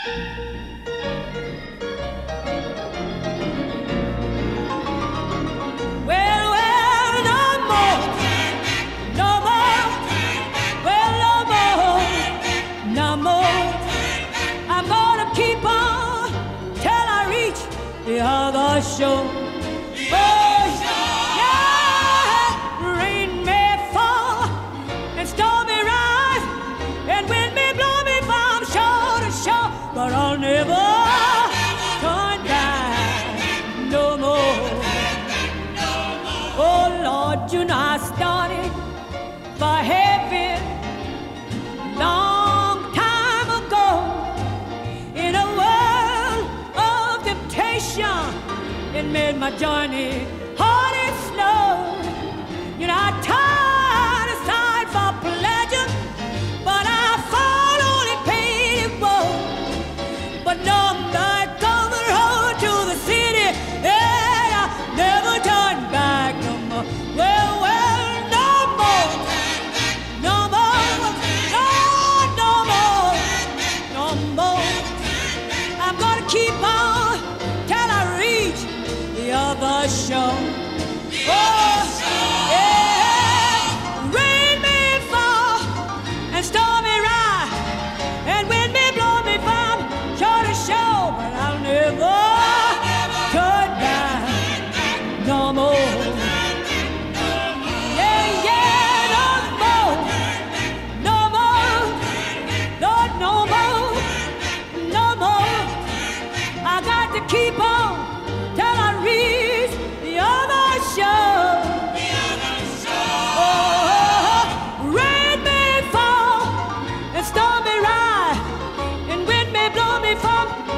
The other shore. Oh, yeah, rain may fall and storm may rise and wind may blow me from shore to shore, but I'll never turn back no more. Oh Lord, you know I started for heaven long time ago in a world of temptation. It made my journey hard and slow. You know I turned aside for pleasure, but I followed it paid it woe. But no, I covered road to the city, and I never turned back no more. Well, no more, no more, no more, no more. I'm gonna keep on till I reach the other shore. Oh, yeah, rain may fall and storm may rise and wind may blow me from shore to shore, but I'll never turn back no more. Yeah, yeah, no more, no more, Lord, no more, no more. I got to keep on till I reach the other shore. Oh, rain may fall and storm may rise and wind may blow me from